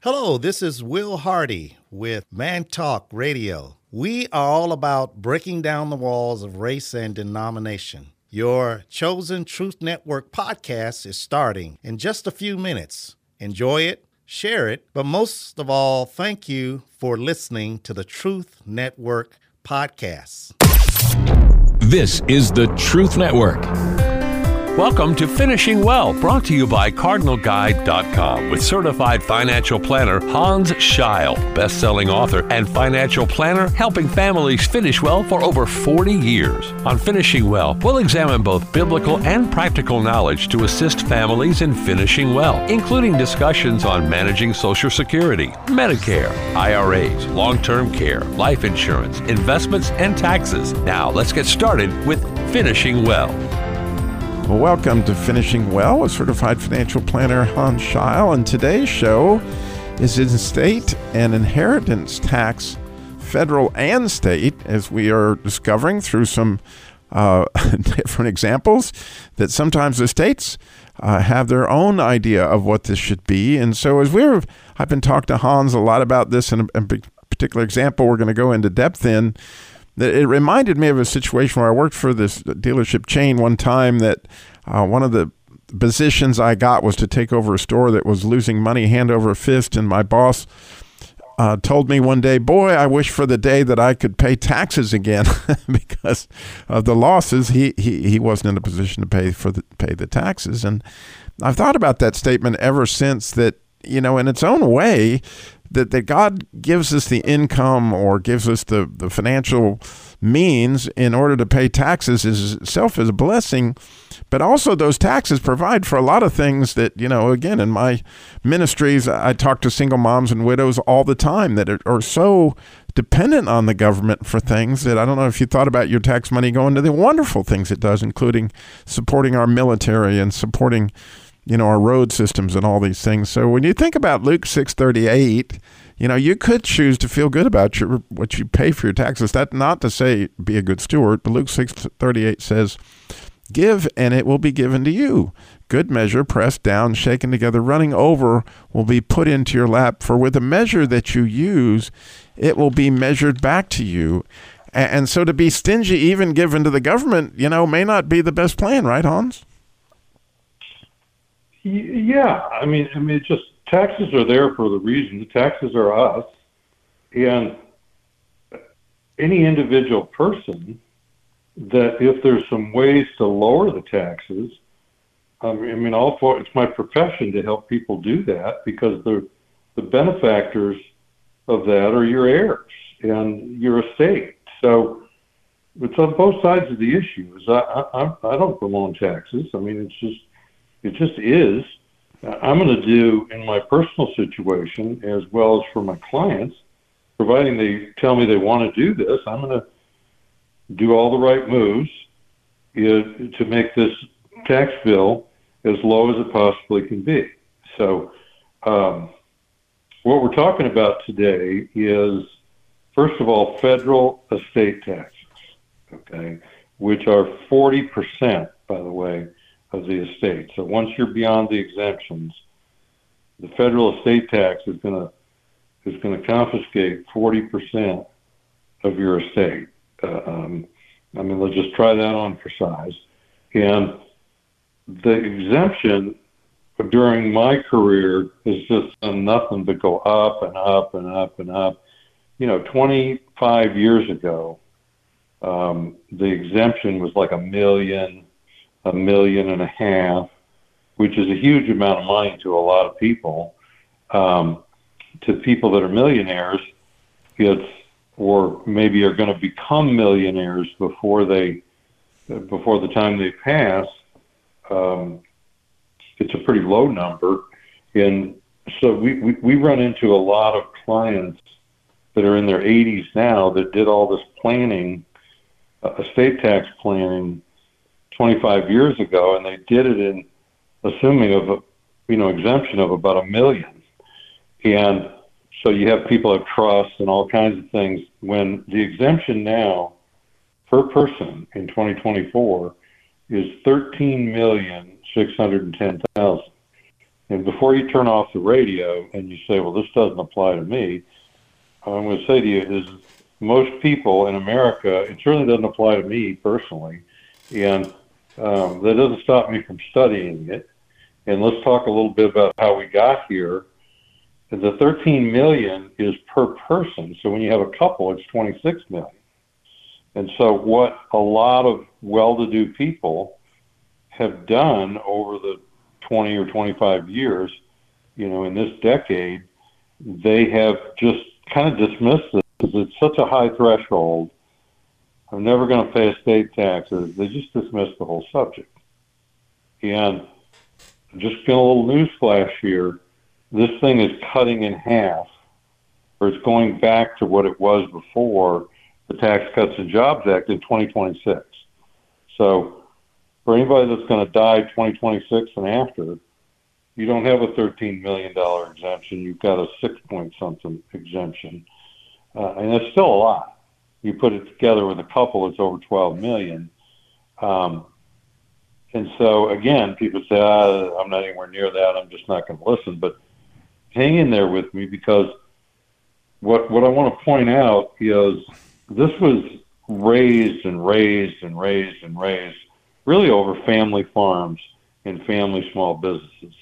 Hello, this is Will Hardy with Man Talk Radio. We are all about breaking down the walls of race and denomination. Your Chosen Truth Network podcast is starting in just a few minutes. Enjoy it, share it, but most of all, thank you for listening to the Truth Network podcast. This is the Truth Network. Welcome to Finishing Well, brought to you by CardinalGuide.com with certified financial planner Hans Scheil, best-selling author and financial planner helping families finish well for over 40 years. On Finishing Well, we'll examine both biblical and practical knowledge to assist families in finishing well, including discussions on managing Social Security, Medicare, IRAs, long-term care, life insurance, investments, and taxes. Now, let's get started with Finishing Well. Well, welcome to Finishing Well with certified financial planner Hans Scheil, and today's show is estate and inheritance tax, federal and state, as we are discovering through some different examples that sometimes the states have their own idea of what this should be. And so I've been talking to Hans a lot about this, and a particular example we're going to go into depth in. It reminded me of a situation where I worked for this dealership chain one time that one of the positions I got was to take over a store that was losing money hand over fist. And my boss told me one day, boy, I wish for the day that I could pay taxes again because of the losses. He wasn't in a position to pay the taxes. And I've thought about that statement ever since, that, you know, in its own way, that God gives us the income or gives us the financial means in order to pay taxes is itself is a blessing. But also those taxes provide for a lot of things that, you know, again, in my ministries, I talk to single moms and widows all the time that are so dependent on the government for things that I don't know if you thought about your tax money going to the wonderful things it does, including supporting our military and supporting, you know, our road systems and all these things. So when you think about Luke 6:38, you know, you could choose to feel good about what you pay for your taxes. That's not to say be a good steward, but Luke 6:38 says, "Give, and it will be given to you. Good measure, pressed down, shaken together, running over, will be put into your lap. For with the measure that you use, it will be measured back to you." And so to be stingy, even given to the government, you know, may not be the best plan, right, Hans? Yeah, I mean, it's just taxes are there for the reason. The taxes are us, and any individual person that if there's some ways to lower the taxes, it's my profession to help people do that, because the benefactors of that are your heirs and your estate. So it's on both sides of the issue. I don't bemoan taxes. I mean, it just is. I'm going to do in my personal situation as well as for my clients, providing they tell me they want to do this, I'm going to do all the right moves to make this tax bill as low as it possibly can be. So what we're talking about today is, first of all, federal estate taxes, okay, which are 40%, by the way, of the estate. So once you're beyond the exemptions, the federal estate tax is going to confiscate 40% of your estate. Let's just try that on for size. And the exemption during my career has just done nothing but go up and up and up and up. You know, 25 years ago, the exemption was like $1 million, $1.5 million, which is a huge amount of money to a lot of people. To people that are millionaires, or maybe are going to become millionaires before the time they pass, it's a pretty low number. And so we run into a lot of clients that are in their 80s now that did all this planning, estate tax planning 25 years ago, and they did it in assuming of exemption of about $1 million. And so you have people have trusts and all kinds of things, when the exemption now per person in 2024 is $13,610,000. And before you turn off the radio and you say, well, this doesn't apply to me, I'm going to say to you is most people in America, it certainly doesn't apply to me personally, and that doesn't stop me from studying it. And let's talk a little bit about how we got here. The 13 million is per person. So when you have a couple, it's 26 million. And so what a lot of well-to-do people have done over the 20 or 25 years, in this decade, they have just kind of dismissed this because it's such a high threshold. I'm never going to pay estate taxes. They just dismissed the whole subject. And just get a little news flash here. This thing is cutting in half, or it's going back to what it was before the Tax Cuts and Jobs Act in 2026. So for anybody that's going to die 2026 and after, you don't have a $13 million exemption. You've got a 6-point-something exemption. And that's still a lot. You put it together with a couple, it's over 12 million. And so, again, people say, I'm not anywhere near that. I'm just not going to listen. But hang in there with me, because what I want to point out is this was raised and raised and raised and raised really over family farms and family small businesses.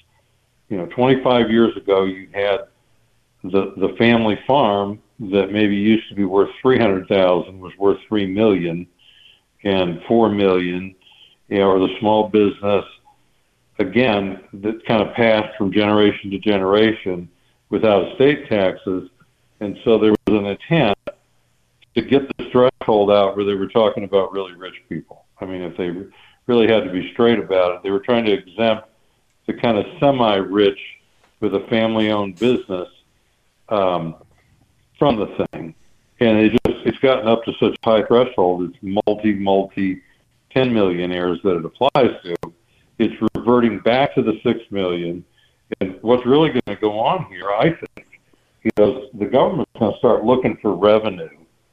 25 years ago, you had the family farm that maybe used to be worth $300,000 was worth $3 million and $4 million, or the small business, again, that kind of passed from generation to generation without estate taxes. And so there was an intent to get this threshold out where they were talking about really rich people. I mean, if they really had to be straight about it, they were trying to exempt the kind of semi-rich with a family-owned business from the thing. And it's gotten up to such a high threshold, it's multi 10 millionaires that it applies to. It's reverting back to the 6 million. And what's really going to go on here, I think, is the government's going to start looking for revenue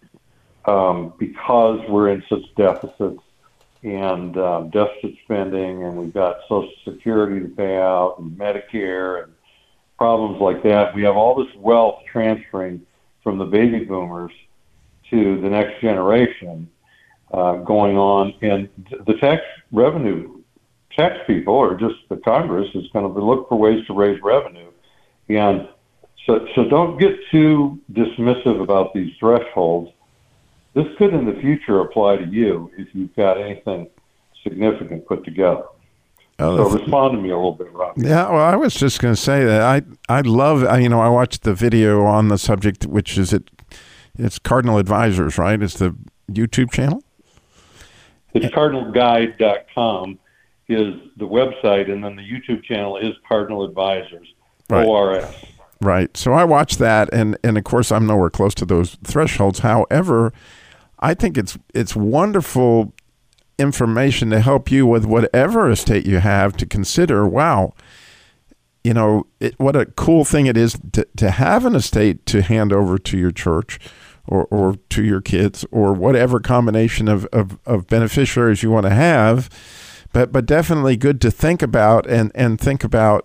because we're in such deficits and deficit spending, and we've got Social Security to pay out and Medicare and problems like that. We have all this wealth transferring from the baby boomers to the next generation going on, and the tax people, or just the Congress, is going to look for ways to raise revenue. And so don't get too dismissive about these thresholds. This could in the future apply to you if you've got anything significant put together. So respond to me a little bit, Rob. Yeah, well, I was just going to say that I love, I watched the video on the subject, which is it's Cardinal Advisors, right? It's the YouTube channel? It's cardinalguide.com is the website, and then the YouTube channel is Cardinal Advisors, right. ORS. Right. So I watched that, and of course I'm nowhere close to those thresholds. However, I think it's wonderful information to help you with whatever estate you have to consider. Wow, what a cool thing it is to have an estate to hand over to your church or to your kids or whatever combination of beneficiaries you want to have. But definitely good to think about and think about,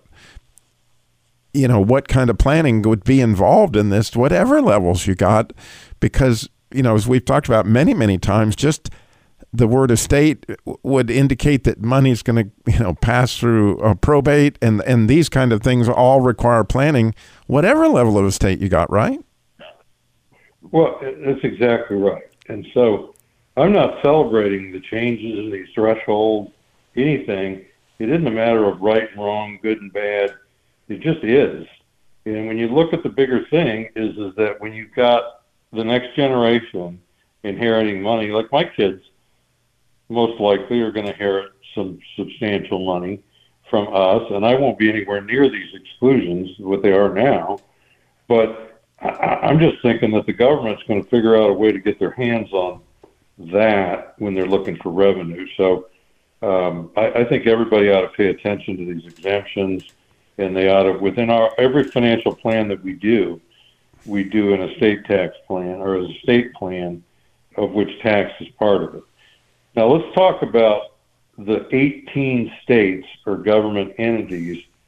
what kind of planning would be involved in this, whatever levels you got, because, as we've talked about many, many times, just the word estate would indicate that money's going to, pass through probate, and these kind of things all require planning, whatever level of estate you got, right? Well, that's exactly right. And so I'm not celebrating the changes in these thresholds, anything. It isn't a matter of right and wrong, good and bad. It just is. And when you look at the bigger thing is that when you've got the next generation inheriting money, like my kids most likely are going to inherit some substantial money from us, and I won't be anywhere near these exclusions, what they are now. But I'm just thinking that the government's going to figure out a way to get their hands on that when they're looking for revenue. So I think everybody ought to pay attention to these exemptions, and they ought to, within every financial plan that we do an estate tax plan or an estate plan of which tax is part of it. Now let's talk about the 18 states or government entities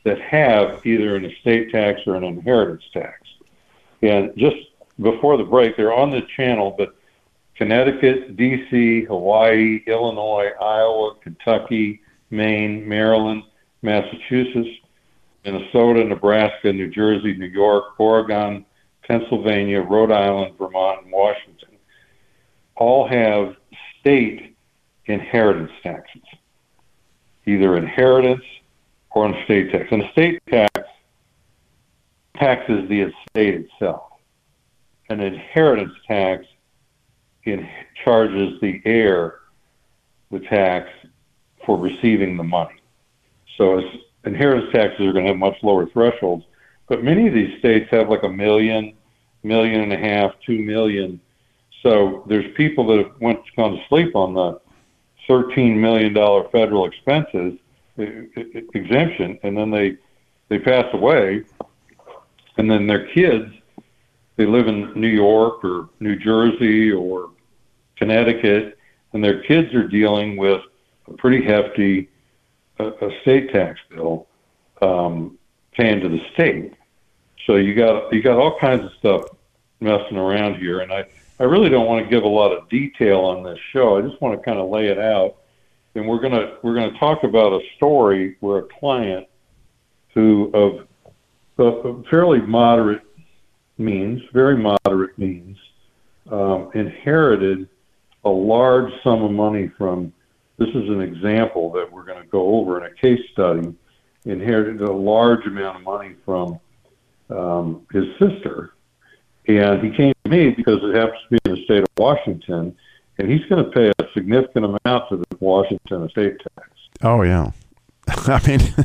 that have either an estate tax or an inheritance tax. And just before the break, they're on the channel, but Connecticut, D.C., Hawaii, Illinois, Iowa, Kentucky, Maine, Maryland, Massachusetts, Minnesota, Nebraska, New Jersey, New York, Oregon, Pennsylvania, Rhode Island, Vermont, and Washington all have state inheritance taxes, either inheritance or an estate tax. An estate tax taxes the estate itself. An inheritance tax charges the heir the tax for receiving the money. So inheritance taxes are going to have much lower thresholds, but many of these states have like $1 million, $1.5 million, $2 million. So there's people that have gone to sleep on the $13 million federal expenses exemption, and then they pass away, and then their kids, they live in New York or New Jersey or Connecticut, and their kids are dealing with a pretty hefty estate tax bill paying to the state. So you got all kinds of stuff messing around here, and I really don't want to give a lot of detail on this show. I just want to kind of lay it out, and we're gonna talk about a story where a client who of fairly moderate means, very moderate means, inherited a large sum of money from, this is an example that we're going to go over in a case study, inherited a large amount of money from his sister. And he came to me because it happens to be in the state of Washington, and he's going to pay a significant amount to the Washington estate tax. Oh, yeah. I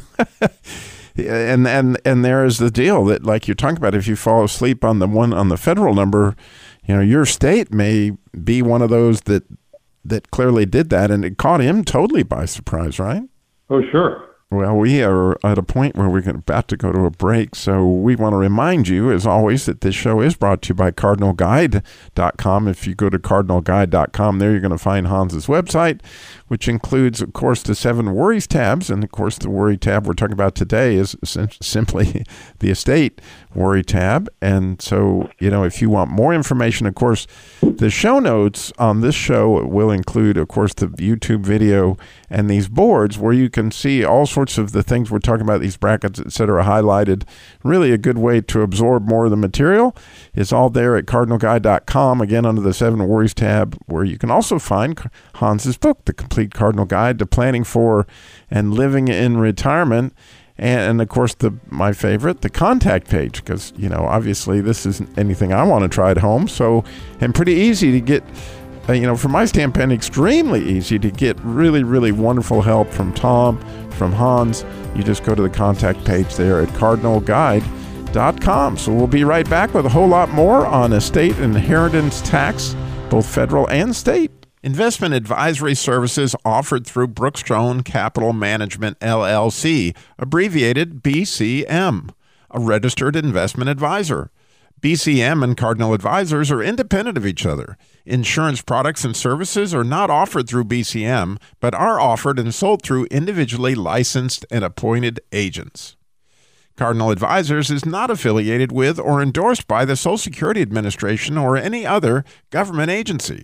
mean, and there is the deal that, like you're talking about, if you fall asleep on the one on the federal number, you know, your state may be one of those that clearly did that, and it caught him totally by surprise, right? Oh, sure. Well, we are at a point where we're about to go to a break, so we want to remind you, as always, that this show is brought to you by CardinalGuide.com. If you go to CardinalGuide.com, there you're going to find Hans's website, which includes, of course, the 7 worries tabs. And, of course, the worry tab we're talking about today is simply the estate worry tab. And so, you know, if you want more information, of course, the show notes on this show will include, of course, the YouTube video and these boards where you can see all sorts of the things we're talking about, these brackets, et cetera, highlighted. Really a good way to absorb more of the material is all there at CardinalGuide.com, again, under the 7 worries tab, where you can also find Hans's book, The Complete Cardinal Guide to Planning for and Living in Retirement. And of course, my favorite, the contact page, because, you know, obviously this isn't anything I want to try at home. So, and pretty easy to get, you know, from my standpoint, extremely easy to get really, really wonderful help from Tom, from Hans. You just go to the contact page there at CardinalGuide.com. So we'll be right back with a whole lot more on estate and inheritance tax, both federal and state. Investment advisory services offered through Brookstone Capital Management, LLC, abbreviated BCM, a registered investment advisor. BCM and Cardinal Advisors are independent of each other. Insurance products and services are not offered through BCM, but are offered and sold through individually licensed and appointed agents. Cardinal Advisors is not affiliated with or endorsed by the Social Security Administration or any other government agency.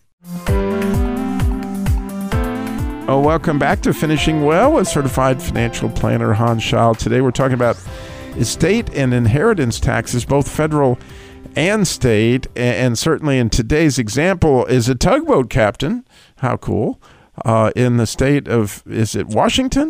Oh, welcome back to Finishing Well with Certified Financial Planner Hans Scheil. Today we're talking about estate and inheritance taxes, both federal and state, and certainly in today's example is a tugboat captain. How cool. In the state of, is it Washington?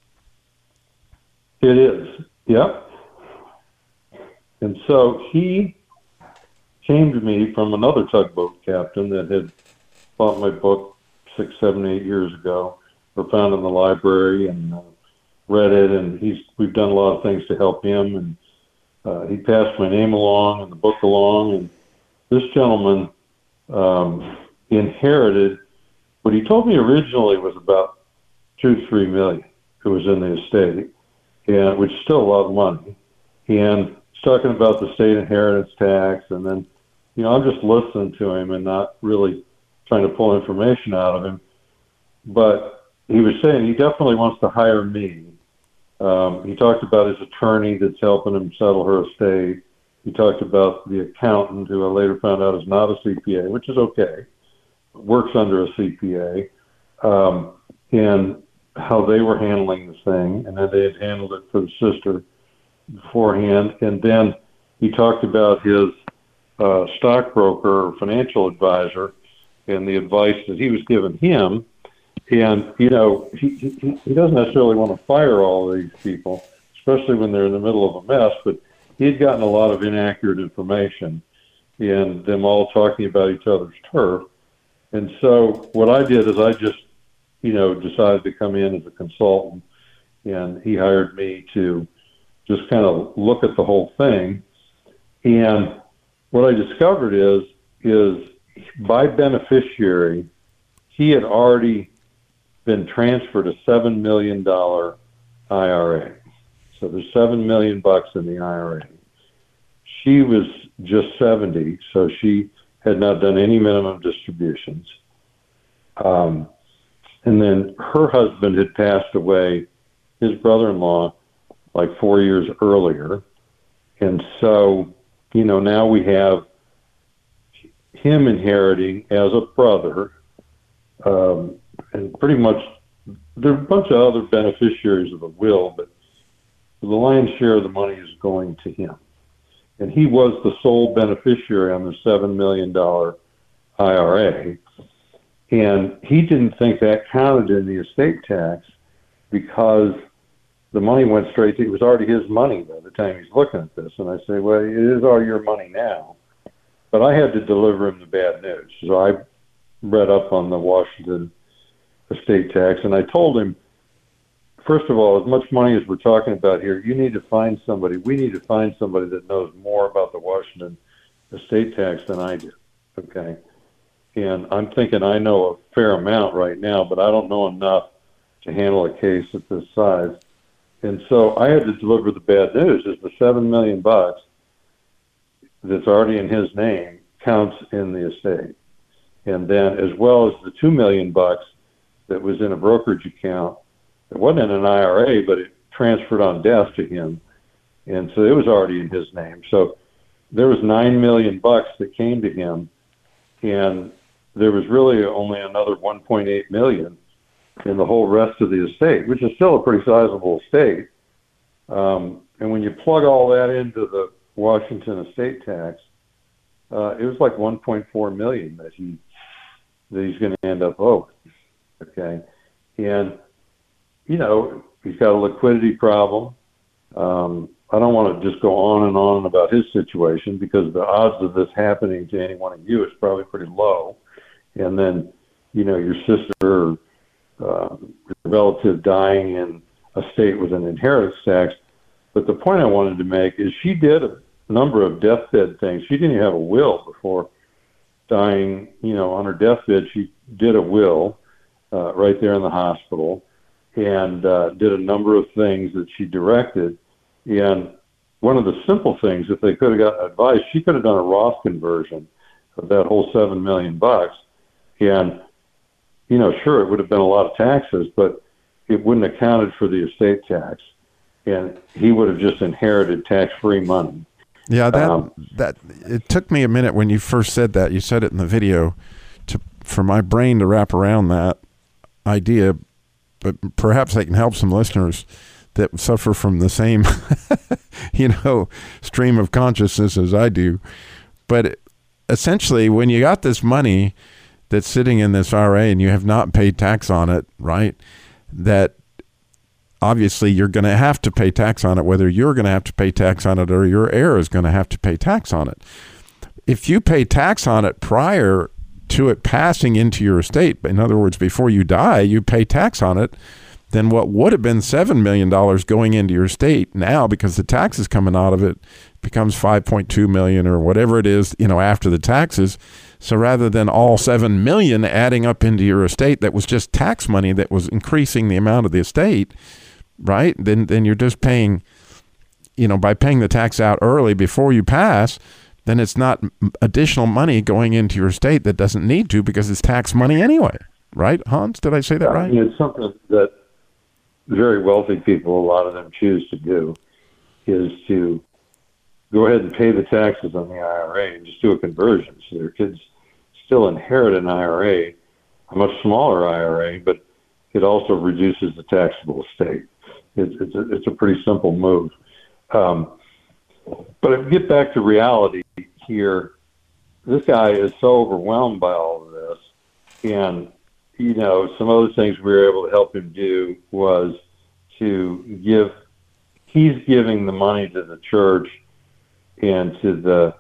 It is, yep. And so he came to me from another tugboat captain that had bought my book 6, 7, 8 years ago, or found it in the library and read it, and we've done a lot of things to help him, and he passed my name along and the book along, and this gentleman inherited what he told me originally was about $2 to $3 million who was in the estate, and which is still a lot of money. And he's talking about the state inheritance tax, and then, you know, I'm just listening to him and not really trying to pull information out of him. But he was saying he definitely wants to hire me He talked about his attorney that's helping him settle her estate. He talked about the accountant, who I later found out is not a CPA, which is okay, works under a CPA, and how they were handling the thing, and then they had handled it for the sister beforehand. And then he talked about his stockbroker or financial advisor and the advice that he was giving him. And, you know, he doesn't necessarily want to fire all of these people, especially when they're in the middle of a mess, but he had gotten a lot of inaccurate information and them all talking about each other's turf. And so what I did is I just, you know, decided to come in as a consultant, and he hired me to just kind of look at the whole thing. And what I discovered is by beneficiary, he had already been transferred a $7 million IRA. So there's $7 million in the IRA. She was just 70, so she had not done any minimum distributions. And then her husband had passed away, his brother-in-law, like 4 years earlier. And so, you know, now we have him inheriting as a brother, and pretty much there are a bunch of other beneficiaries of the will, but the lion's share of the money is going to him. And he was the sole beneficiary on the $7 million IRA. And he didn't think that counted in the estate tax because the money went straight to, it was already his money by the time he's looking at this. And I say, well, it is all your money now. But I had to deliver him the bad news. So I read up on the Washington estate tax, and I told him, first of all, as much money as we're talking about here, you need to find somebody, we need to find somebody that knows more about the Washington estate tax than I do, okay? And I'm thinking I know a fair amount right now, but I don't know enough to handle a case at this size. And so I had to deliver the bad news, is the $7 million that's already in his name counts in the estate. And then as well as the $2 million that was in a brokerage account, it wasn't in an IRA, but it transferred on death to him. And so it was already in his name. So there was $9 million that came to him, and there was really only another $1.8 million in the whole rest of the estate, which is still a pretty sizable estate. And when you plug all that into the Washington estate tax, it was like $1.4 million that he's going to end up owing. Okay, and you know, he's got a liquidity problem. I don't want to just go on and on about his situation because the odds of this happening to any one of you is probably pretty low. And then, you know, your sister or your relative dying in a state with an inheritance tax. But the point I wanted to make is she did a number of deathbed things. She didn't even have a will before dying, you know, on her deathbed. She did a will right there in the hospital, and did a number of things that she directed. And one of the simple things, if they could have gotten advice, she could have done a Roth conversion of that whole $7 million. And, you know, sure, it would have been a lot of taxes, but it wouldn't have counted for the estate tax. And he would have just inherited tax-free money. Yeah, that it took me a minute when you first said that. You said it in the video for my brain to wrap around that idea, but perhaps I can help some listeners that suffer from the same, you know, stream of consciousness as I do. But essentially, when you got this money that's sitting in this IRA and you have not paid tax on it, right, that obviously you're going to have to pay tax on it, whether you're going to have to pay tax on it or your heir is going to have to pay tax on it. If you pay tax on it prior to it passing into your estate, in other words, before you die, you pay tax on it, then what would have been $7 million going into your estate now, because the tax is coming out of it, becomes $5.2 million or whatever it is, you know, after the taxes. So rather than all $7 million adding up into your estate, that was just tax money that was increasing the amount of the estate, right? Then you're just paying, you know, by paying the tax out early before you pass, then it's not additional money going into your estate that doesn't need to, because it's tax money anyway, right, Hans? Did I say that right? It's something that very wealthy people, a lot of them choose to do, is to go ahead and pay the taxes on the IRA and just do a conversion. So their kids still inherit an IRA, a much smaller IRA, but it also reduces the taxable estate. It's a pretty simple move. But if we get back to reality here, this guy is so overwhelmed by all of this. And, you know, some other things we were able to help him do was he's giving the money to the church and to the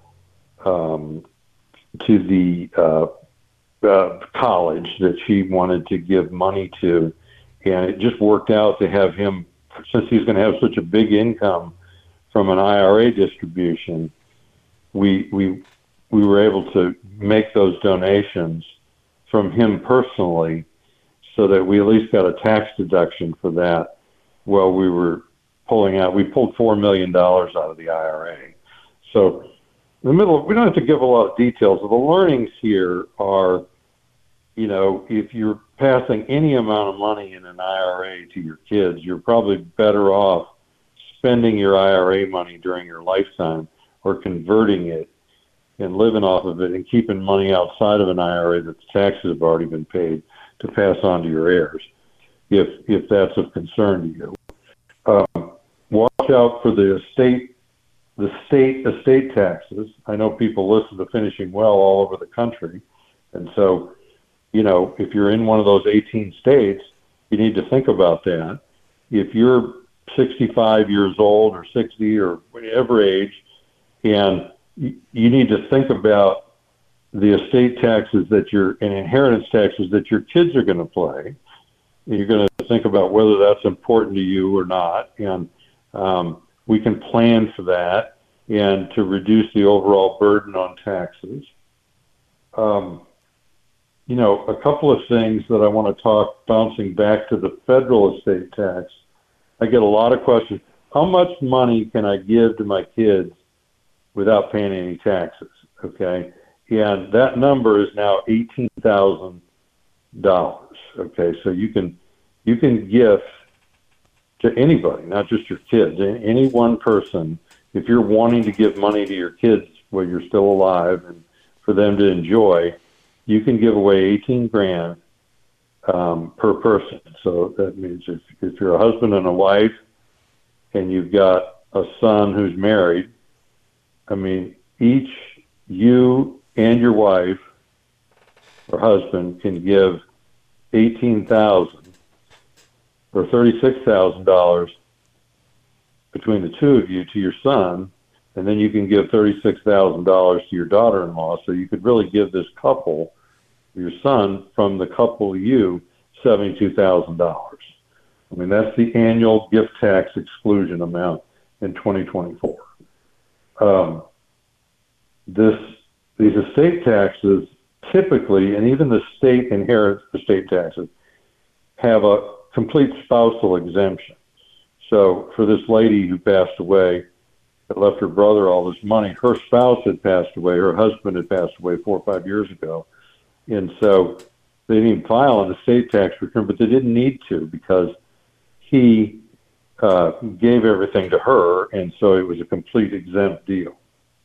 college that she wanted to give money to. And it just worked out to have him, since he's going to have such a big income from an IRA distribution, we were able to make those donations from him personally so that we at least got a tax deduction for that while we were we pulled $4 million out of the IRA. So we don't have to give a lot of details. The learnings here are, you know, if you're passing any amount of money in an IRA to your kids, you're probably better off spending your IRA money during your lifetime or converting it and living off of it and keeping money outside of an IRA that the taxes have already been paid to pass on to your heirs, if that's of concern to you. Watch out for the state estate taxes. I know people listen to Finishing Well all over the country, and so, you know, if you're in one of those 18 states, you need to think about that. If you're 65 years old or 60 or whatever age, and you need to think about the estate taxes and inheritance taxes that your kids are going to pay. You're going to think about whether that's important to you or not, and we can plan for that and to reduce the overall burden on taxes. You know, a couple of things that I want to talk, bouncing back to the federal estate tax. I get a lot of questions. How much money can I give to my kids without paying any taxes? Okay. And that number is now $18,000. Okay. So you can gift to anybody, not just your kids, any one person. If you're wanting to give money to your kids while you're still alive and for them to enjoy, you can give away $18,000 per person. So that means if you're a husband and a wife and you've got a son who's married, I mean, each you and your wife or husband can give $18,000 or $36,000 between the two of you to your son, and then you can give $36,000 to your daughter-in-law. So you could really give this couple, your son, from the couple you, $72,000. I mean, that's the annual gift tax exclusion amount in 2024. These estate taxes typically, and even the state inherits estate taxes, have a complete spousal exemption. So for this lady who passed away, that left her brother all this money, her spouse had passed away, her husband had passed away 4 or 5 years ago. And so they didn't even file an estate tax return, but they didn't need to because he gave everything to her, and so it was a complete exempt deal.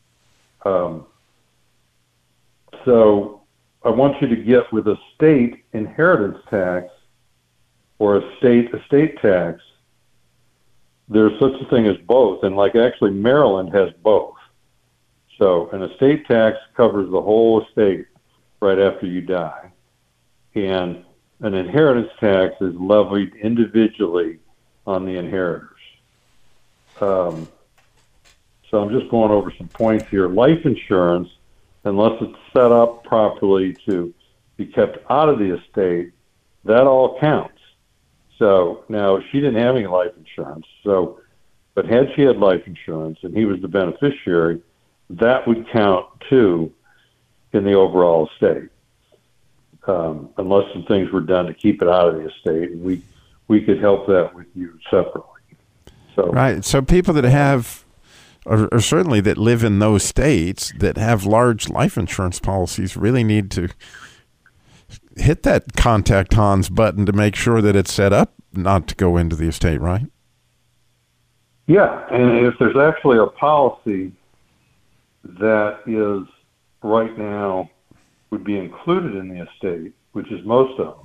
So I want you to get with a state inheritance tax or a state estate tax. There's such a thing as both, and like actually Maryland has both. So an estate tax covers the whole estate right after you die, and an inheritance tax is levied individually on the inheritors. So I'm just going over some points here. Life insurance, unless it's set up properly to be kept out of the estate, that all counts. So now she didn't have any life insurance. So, but had she had life insurance and he was the beneficiary, that would count too in the overall estate, unless some things were done to keep it out of the estate, and we could help that with you separately. So right. So people that have, or certainly that live in those states that have large life insurance policies, really need to hit that Contact Hans button to make sure that it's set up not to go into the estate, right? Yeah, and if there's actually a policy that is right now would be included in the estate, which is most of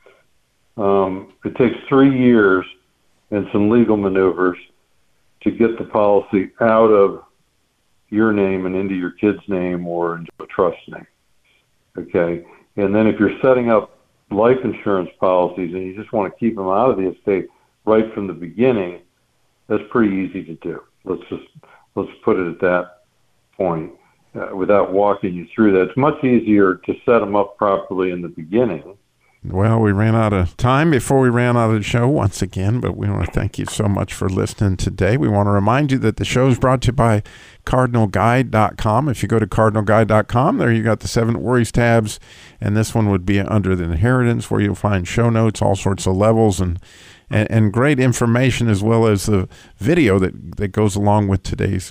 them, it takes 3 years and some legal maneuvers to get the policy out of your name and into your kid's name or into a trust name. Okay? And then if you're setting up life insurance policies and you just want to keep them out of the estate right from the beginning, that's pretty easy to do. Let's put it at that point without walking you through that. It's much easier to set them up properly in the beginning. Well, we ran out of time before we ran out of the show once again, but we want to thank you so much for listening today. We want to remind you that the show is brought to you by CardinalGuide.com. If you go to CardinalGuide.com, there you got the 7 worries tabs, and this one would be under the inheritance, where you'll find show notes, all sorts of levels, and great information, as well as the video that goes along with today's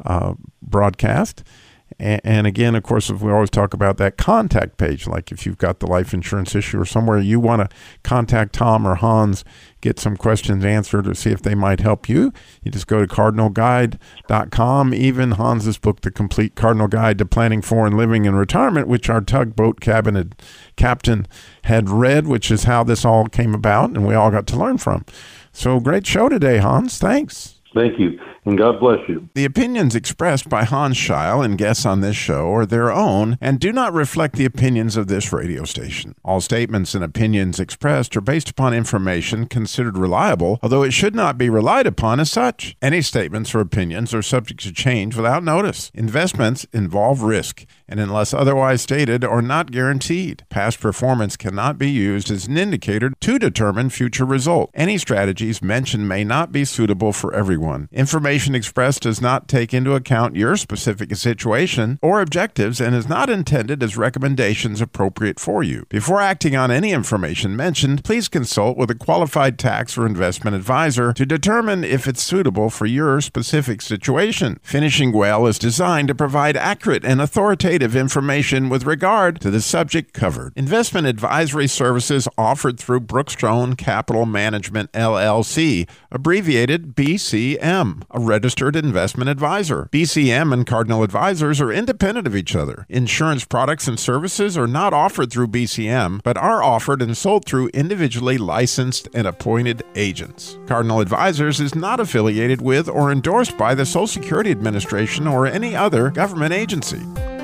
broadcast. And again, of course, we always talk about that contact page, like if you've got the life insurance issue or somewhere you want to contact Tom or Hans, get some questions answered or see if they might help you, you just go to CardinalGuide.com. Even Hans's book, The Complete Cardinal Guide to Planning for and Living in Retirement, which our tugboat captain had read, which is how this all came about, and we all got to learn from. So great show today, Hans. Thanks. Thank you, and God bless you. The opinions expressed by Hans Scheil and guests on this show are their own and do not reflect the opinions of this radio station. All statements and opinions expressed are based upon information considered reliable, although it should not be relied upon as such. Any statements or opinions are subject to change without notice. Investments involve risk, and unless otherwise stated, are not guaranteed. Past performance cannot be used as an indicator to determine future results. Any strategies mentioned may not be suitable for everyone. Information expressed does not take into account your specific situation or objectives and is not intended as recommendations appropriate for you. Before acting on any information mentioned, please consult with a qualified tax or investment advisor to determine if it's suitable for your specific situation. Finishing Well is designed to provide accurate and authoritative information with regard to the subject covered. Investment advisory services offered through Brookstone Capital Management, LLC, abbreviated BCM, a registered investment advisor. BCM and Cardinal Advisors are independent of each other. Insurance products and services are not offered through BCM, but are offered and sold through individually licensed and appointed agents. Cardinal Advisors is not affiliated with or endorsed by the Social Security Administration or any other government agency.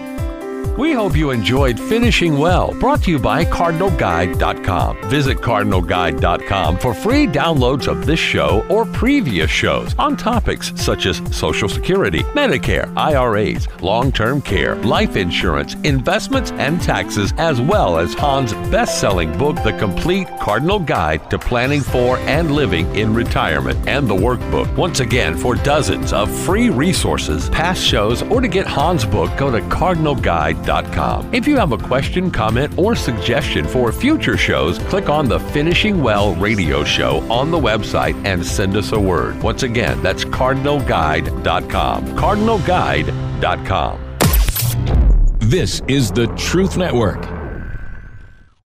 We hope you enjoyed Finishing Well, brought to you by CardinalGuide.com. Visit CardinalGuide.com for free downloads of this show or previous shows on topics such as Social Security, Medicare, IRAs, long-term care, life insurance, investments, and taxes, as well as Hans' best-selling book, The Complete Cardinal Guide to Planning for and Living in Retirement, and the workbook. Once again, for dozens of free resources, past shows, or to get Hans' book, go to CardinalGuide.com. If you have a question, comment, or suggestion for future shows, click on the Finishing Well radio show on the website and send us a word. Once again, that's CardinalGuide.com. CardinalGuide.com. This is the Truth Network.